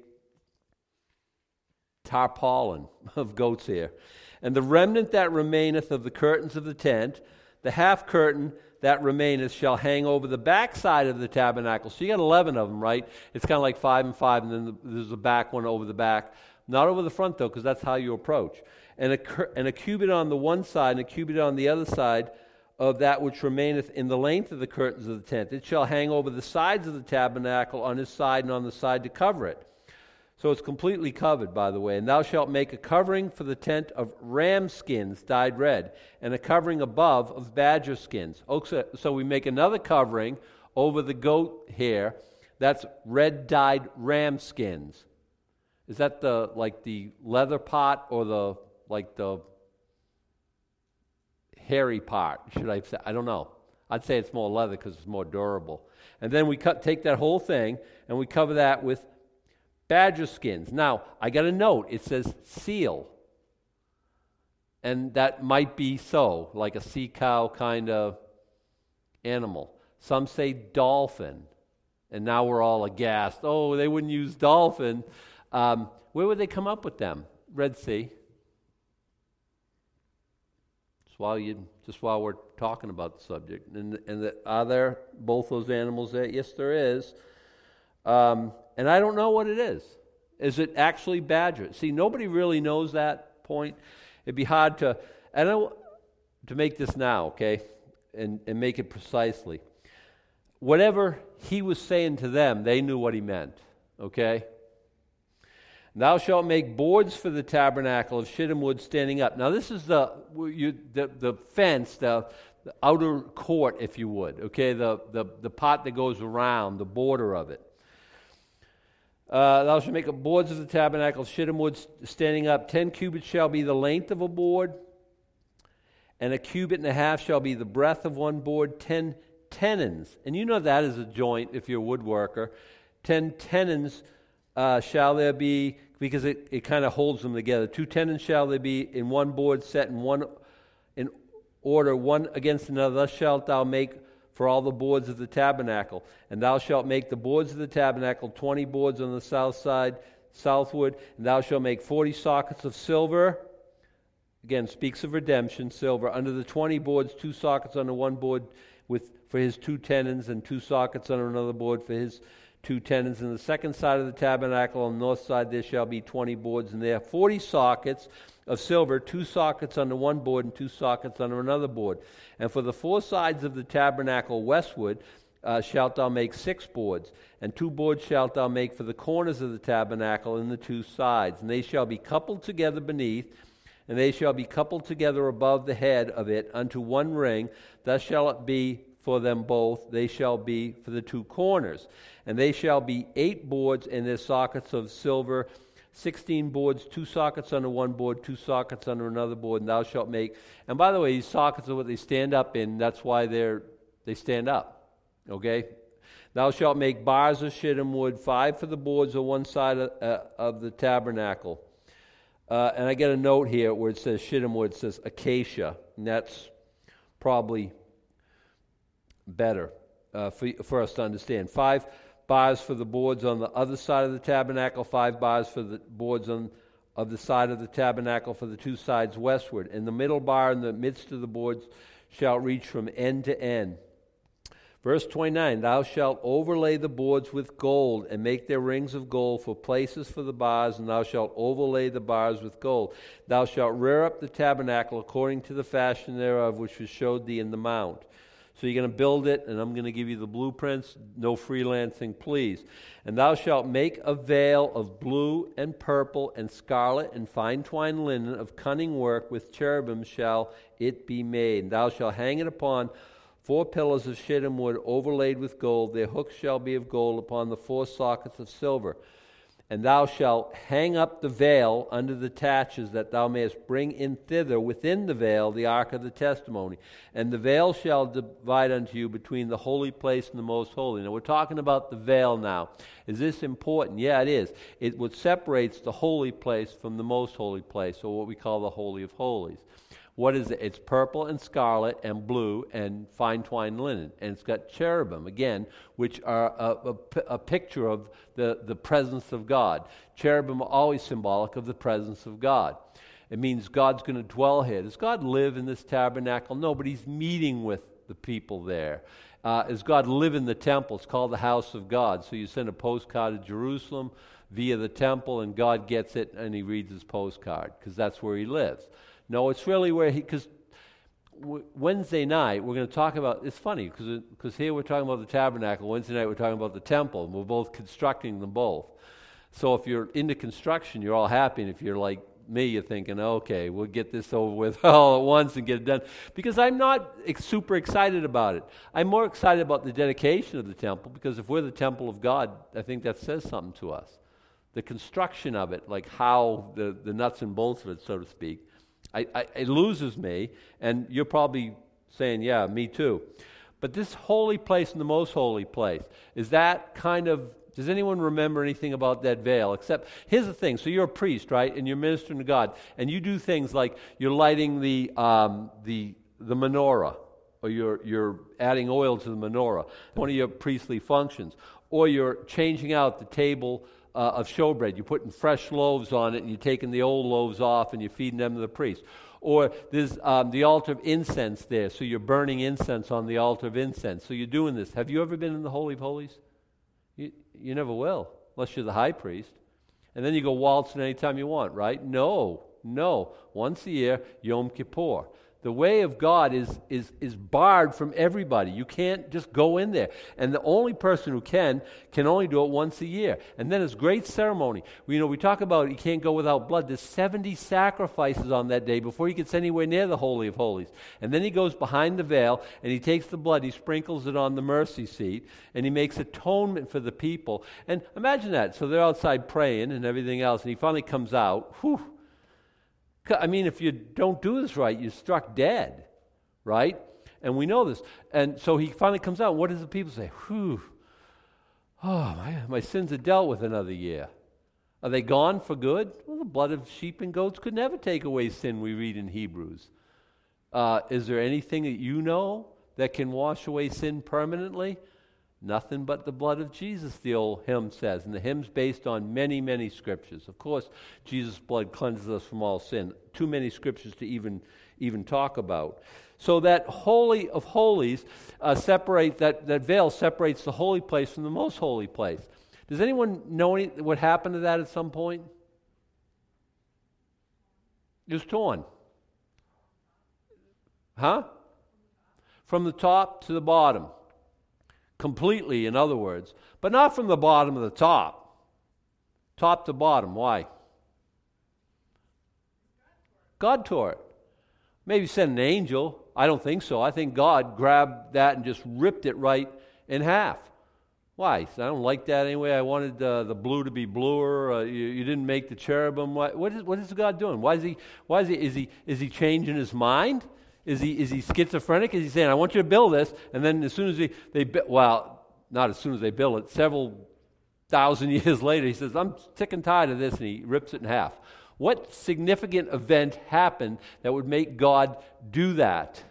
tarpaulin of goat's hair. And the remnant that remaineth of the curtains of the tent, the half curtain that remaineth shall hang over the backside of the tabernacle. So you got 11 of them, right? It's kind of like 5 and 5, and then there's the back one over the back. Not over the front, though, because that's how you approach. And a cubit on the one side, and a cubit on the other side of that which remaineth in the length of the curtains of the tent. It shall hang over the sides of the tabernacle on his side and on the side to cover it. So it's completely covered, by the way. And thou shalt make a covering for the tent of ram skins dyed red, and a covering above of badger skins. So we make another covering over the goat hair that's red dyed ram skins. Is that the leather part or the hairy part? Should I say? I don't know. I'd say it's more leather because it's more durable. And then we take that whole thing and we cover that with badger skins. Now, I got a note. It says seal. And that might be so, like a sea cow kind of animal. Some say dolphin. And now we're all aghast. Oh, they wouldn't use dolphin. Where would they come up with them? Red Sea. Just while we're talking about the subject. And are there both those animals there? Yes, there is. And I don't know what it is. Is it actually badger? See, nobody really knows that point. It'd be hard to make this now, okay, and make it precisely. Whatever he was saying to them, they knew what he meant, okay? Thou shalt make boards for the tabernacle of shittim wood standing up. Now this is the fence, the outer court, if you would, okay, the part that goes around, the border of it. Thou shalt make boards of the tabernacle of shittim wood standing up. 10 cubits shall be the length of a board, and a cubit and a half shall be the breadth of one board. 10 tenons, and you know that is a joint if you're a woodworker. 10 tenons shall there be, because it kind of holds them together. 2 tenons shall there be in one board, set in order, one against another. Thus shalt thou make for all the boards of the tabernacle. And thou shalt make the boards of the tabernacle 20 boards on the south side, southward. And thou shalt make 40 sockets of silver. Again, speaks of redemption, silver. Under the 20 boards, 2 sockets under one board with for his 2 tenons, and 2 sockets under another board for his 2 tenons. In the second side of the tabernacle on the north side there shall be 20 boards, and there are 40 sockets of silver, 2 sockets under one board and 2 sockets under another board. And for the 4 sides of the tabernacle westward shalt thou make 6 boards, and 2 boards shalt thou make for the corners of the tabernacle in the 2 sides, and they shall be coupled together beneath, and they shall be coupled together above the head of it unto one ring. Thus shall it be for them both. They shall be for the 2 corners. And they shall be 8 boards in their sockets of silver, 16 boards, 2 sockets under one board, 2 sockets under another board, and thou shalt make. And by the way, these sockets are what they stand up in. That's why they stand up. Okay? Thou shalt make bars of shittim wood, 5 for the boards on one side of the tabernacle. And I get a note here where it says shittim wood, it says acacia, and that's probably better for us to understand. 5 bars for the boards on the other side of the tabernacle, 5 bars for the boards of the side of the tabernacle for the 2 sides westward. And the middle bar in the midst of the boards shall reach from end to end. Verse 29, thou shalt overlay the boards with gold, and make their rings of gold for places for the bars, and thou shalt overlay the bars with gold. Thou shalt rear up the tabernacle according to the fashion thereof, which was showed thee in the mount. So you're going to build it, and I'm going to give you the blueprints. No freelancing, please. And thou shalt make a veil of blue and purple and scarlet and fine twined linen of cunning work. With cherubim shall it be made. And thou shalt hang it upon 4 pillars of shittim wood overlaid with gold. Their hooks shall be of gold upon the 4 sockets of silver. And thou shalt hang up the veil under the taches, that thou mayest bring in thither within the veil the ark of the testimony. And the veil shall divide unto you between the holy place and the most holy. Now we're talking about the veil now. Is this important? Yeah, it is. It what separates the holy place from the most holy place, or what we call the Holy of Holies. What is it? It's purple and scarlet and blue and fine twined linen. And it's got cherubim, again, which are a picture of the presence of God. Cherubim are always symbolic of the presence of God. It means God's going to dwell here. Does God live in this tabernacle? No, but he's meeting with the people there. Does God live in the temple? It's called the house of God. So you send a postcard to Jerusalem via the temple, and God gets it, and he reads his postcard, because that's where he lives. No, it's really where because Wednesday night we're going to talk about, it's funny, because here we're talking about the tabernacle, Wednesday night we're talking about the temple, and we're both constructing them both. So if you're into construction, you're all happy, and if you're like me, you're thinking, okay, we'll get this over with all at once and get it done. Because I'm not super excited about it. I'm more excited about the dedication of the temple, because if we're the temple of God, I think that says something to us. The construction of it, like how the nuts and bolts of it, so to speak, it loses me, and you're probably saying, yeah, me too. But this holy place and the most holy place, is that kind of, does anyone remember anything about that veil? Except, here's the thing, so you're a priest, right, and you're ministering to God, and you do things like you're lighting the menorah, or you're adding oil to the menorah, one of your priestly functions, or you're changing out the table of showbread. You're putting fresh loaves on it, and you're taking the old loaves off, and you're feeding them to the priest. Or there's the altar of incense there, so you're burning incense on the altar of incense. So you're doing this. Have you ever been in the Holy of Holies? You never will, unless you're the high priest. And then you go waltzing anytime you want, right? No. Once a year, Yom Kippur. The way of God is barred from everybody. You can't just go in there. And the only person who can only do it once a year. And then it's great ceremony. We talk about you can't go without blood. There's 70 sacrifices on that day before he gets anywhere near the Holy of Holies. And then he goes behind the veil, and he takes the blood, he sprinkles it on the mercy seat, and he makes atonement for the people. And imagine that. So they're outside praying and everything else, and he finally comes out. Whew. I mean, if you don't do this right, you're struck dead, right? And we know this. And so he finally comes out, and what does the people say? Whew, my sins are dealt with another year. Are they gone for good? Well, the blood of sheep and goats could never take away sin, we read in Hebrews. Is there anything that you know that can wash away sin permanently? Nothing but the blood of Jesus, the old hymn says. And the hymn's based on many, many scriptures. Of course, Jesus' blood cleanses us from all sin. Too many scriptures to even talk about. So that Holy of Holies that veil separates the holy place from the most holy place. Does anyone know what happened to that at some point? It was torn. Huh? From the top to the bottom. Completely, in other words. But not from the bottom to the top. Top to bottom. Why? God tore it. Maybe sent an angel. I don't think so. I think God grabbed that and just ripped it right in half. Why? I don't like that anyway. I wanted the blue to be bluer. You didn't make the cherubim. What is God doing? Is he changing his mind? Is he schizophrenic? Is he saying, I want you to build this, and then as soon as not as soon as they build it, several thousand years later, he says, I'm sick and tired of this, and he rips it in half. What significant event happened that would make God do that?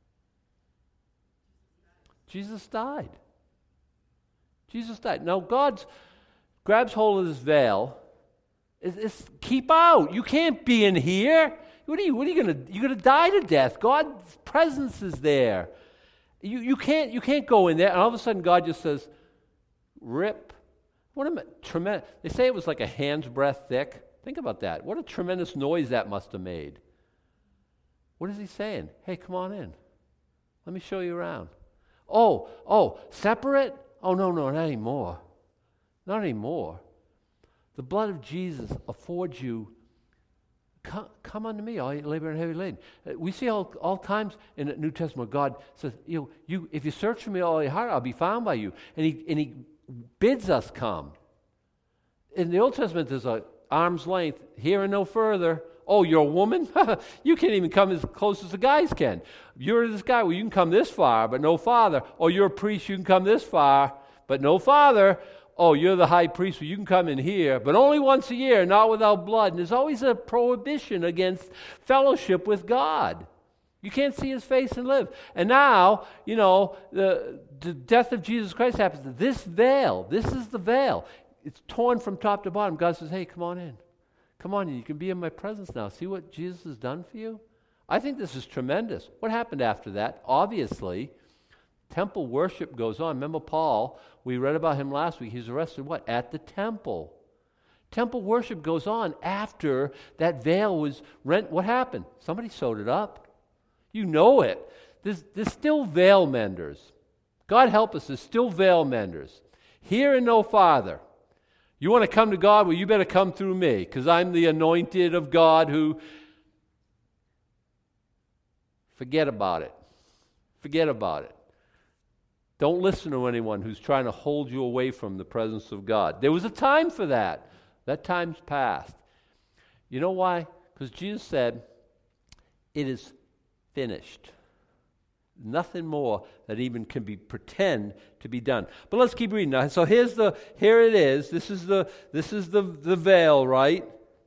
Jesus died. Jesus died. Now God grabs hold of this veil. It's keep out. You can't be in here. What are you gonna? You're gonna die to death. God's presence is there. You can't go in there. And all of a sudden, God just says, "Rip." What a tremendous! They say it was like a hand's breadth thick. Think about that. What a tremendous noise that must have made. What is he saying? Hey, come on in. Let me show you around. Oh, separate? Oh, no, not anymore. Not anymore. The blood of Jesus affords you, come unto me, all you labor and heavy laden. We see all times in the New Testament, God says, if you search for me all your heart, I'll be found by you. And he bids us come. In the Old Testament, there's an arm's length, here and no further. Oh, you're a woman? You can't even come as close as the guys can. You're this guy, well, you can come this far, but no farther. Oh, you're a priest, you can come this far, but no farther. Oh, you're the high priest, well, you can come in here, but only once a year, not without blood. And there's always a prohibition against fellowship with God. You can't see his face and live. And now, the death of Jesus Christ happens. This veil, this is the veil. It's torn from top to bottom. God says, hey, come on in. Come on in. You can be in my presence now. See what Jesus has done for you? I think this is tremendous. What happened after that? Obviously, temple worship goes on. Remember Paul? We read about him last week. He's arrested what? At the temple. Temple worship goes on after that veil was rent. What happened? Somebody sewed it up. You know it. There's still veil menders. God help us, there's still veil menders. Here and no farther. You want to come to God? Well, you better come through me, because I'm the anointed of God who... Forget about it. Forget about it. Don't listen to anyone who's trying to hold you away from the presence of God. There was a time for that. That time's past. You know why? Because Jesus said, it is finished. Nothing more that even can be pretend to be done. But let's keep reading now. So here it is. This is the veil, right?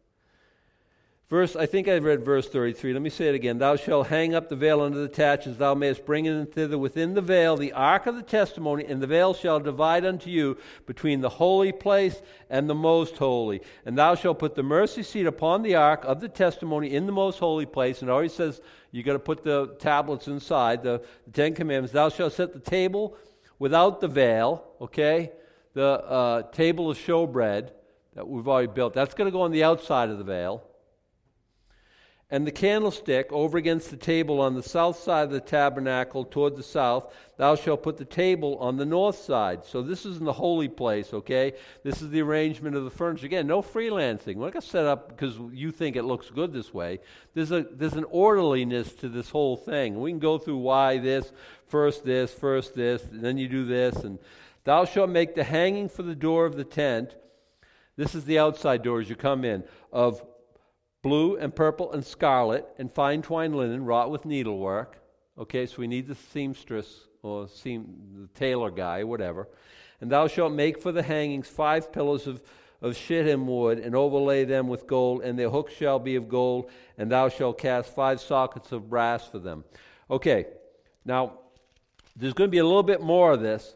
I think I read verse 33. Let me say it again. Thou shalt hang up the veil under the attachments, thou mayest bring in thither within the veil the ark of the testimony, and the veil shall divide unto you between the holy place and the most holy. And thou shalt put the mercy seat upon the ark of the testimony in the most holy place. And it already says you got to put the tablets inside, the Ten Commandments. Thou shalt set the table without the veil, okay? The table of showbread that we've already built. That's going to go on the outside of the veil. And the candlestick over against the table on the south side of the tabernacle toward the south, thou shalt put the table on the north side. So this is in the holy place, okay? This is the arrangement of the furniture. Again, no freelancing. We're not going to set up because you think it looks good this way. There's an orderliness to this whole thing. We can go through why this, and then you do this. And thou shalt make the hanging for the door of the tent. This is the outside door as you come in, of blue and purple and scarlet and fine twined linen wrought with needlework. Okay, so we need the seamstress or the tailor guy, whatever. And thou shalt make for the hangings 5 pillars of shittim wood and overlay them with gold, and their hooks shall be of gold, and thou shalt cast 5 sockets of brass for them. Okay, now there's going to be a little bit more of this,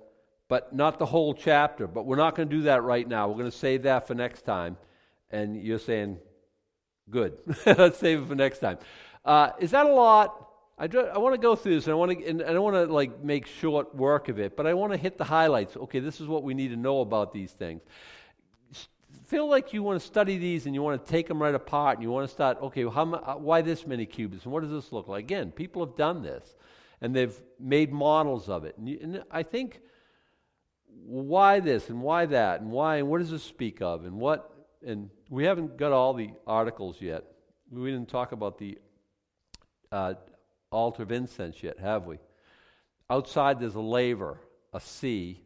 but not the whole chapter. But we're not going to do that right now. We're going to save that for next time. And you're saying, good. Let's save it for next time. Is that a lot? I want to go through this, and I don't want to like make short work of it, but I want to hit the highlights. Okay, this is what we need to know about these things. Feel like you want to study these, and you want to take them right apart, and you want to start. Okay, why this many cubits, and what does this look like? Again, people have done this, and they've made models of it. And I think, why this and why that and why and what does this speak of and what? And we haven't got all the articles yet. We didn't talk about the altar of incense yet, have we? Outside there's a laver, a sea,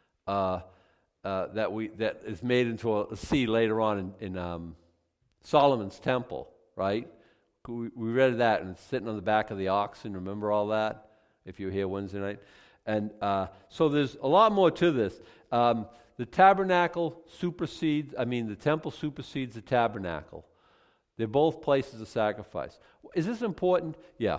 that is made into a sea later on in Solomon's temple, right? We read that, and it's sitting on the back of the oxen. Remember all that? If you're here Wednesday night. And so there's a lot more to this. The temple supersedes the tabernacle. They're both places of sacrifice. Is this important? Yeah.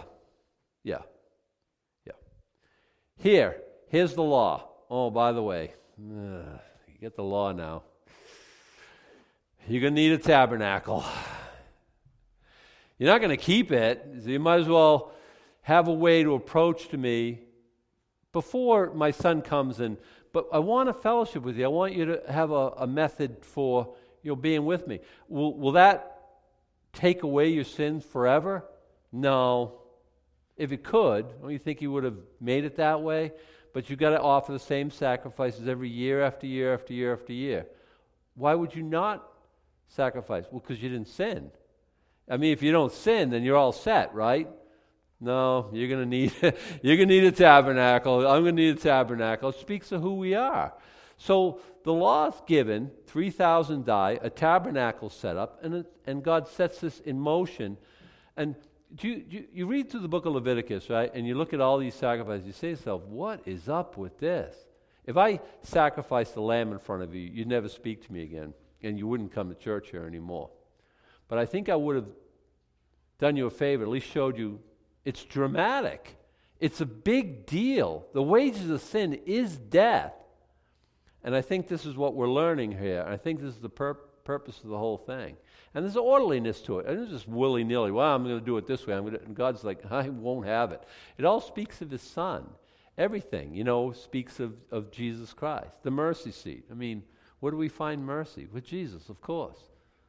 Here's the law. Oh, by the way, you get the law now. You're going to need a tabernacle. You're not going to keep it, so you might as well have a way to approach to me before my son comes in. But I want a fellowship with you. I want you to have a method for being with me. Will that take away your sins forever? No. If it could, don't you think he would have made it that way? But you've got to offer the same sacrifices every year after year after year after year. Why would you not sacrifice? Well, because you didn't sin. I mean, if you don't sin, then you're all set, right? No, you're going to need a tabernacle. I'm going to need a tabernacle. It speaks of who we are. So the law is given, 3,000 die, a tabernacle set up, and God sets this in motion. And you read through the book of Leviticus, right, and you look at all these sacrifices, you say to yourself, what is up with this? If I sacrificed a lamb in front of you, you'd never speak to me again, and you wouldn't come to church here anymore. But I think I would have done you a favor, at least showed you it's dramatic. It's a big deal. The wages of sin is death. And I think this is what we're learning here. I think this is the purpose of the whole thing. And there's an orderliness to it. And it's just willy-nilly. Well, I'm going to do it this way. And God's like, I won't have it. It all speaks of his son. Everything, speaks of Jesus Christ. The mercy seat. I mean, where do we find mercy? With Jesus, of course.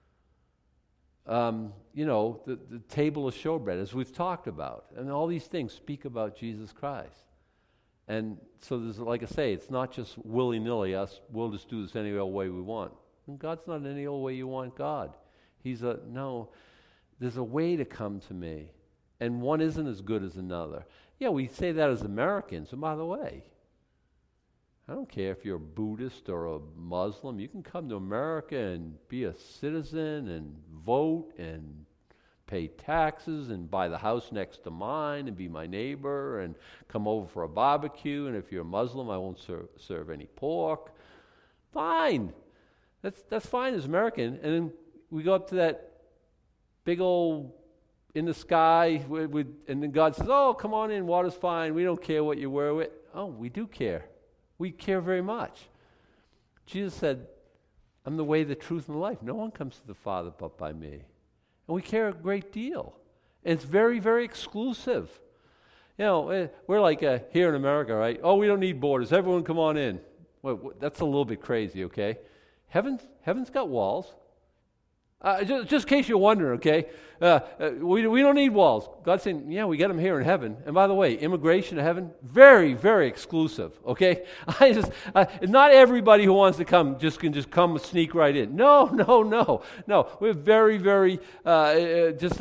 The table of showbread, as we've talked about. And all these things speak about Jesus Christ. And so there's, like I say, it's not just willy-nilly us, we'll just do this any old way we want. And God's not any old way you want God. There's a way to come to me. And one isn't as good as another. Yeah, we say that as Americans. And by the way, I don't care if you're a Buddhist or a Muslim. You can come to America and be a citizen and vote and pay taxes and buy the house next to mine and be my neighbor and come over for a barbecue. And if you're a Muslim, I won't serve any pork. Fine. That's fine as American. And then we go up to that big old in the sky, and then God says, oh, come on in, water's fine. We don't care what you wear with. Oh, we do care. We care very much. Jesus said, I'm the way, the truth, and the life. No one comes to the Father but by me. And we care a great deal. And it's very, very exclusive. We're like here in America, right? Oh, we don't need borders. Everyone come on in. Well, that's a little bit crazy, okay? Heaven's got walls. Just in case you're wondering, okay? We don't need walls. God's saying, yeah, we get them here in heaven. And by the way, immigration to heaven, very, very exclusive, okay? Not everybody who wants to come can just come and sneak right in. No. We're very, very, there's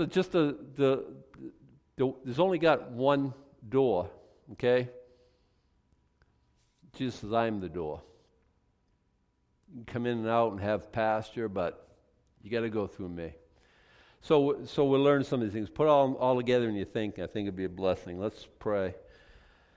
only got one door, okay? Jesus says, I am the door. You can come in and out and have pasture, but you got to go through me. So we'll learn some of these things. Put all together in your thinking. I think it'd be a blessing. Let's pray.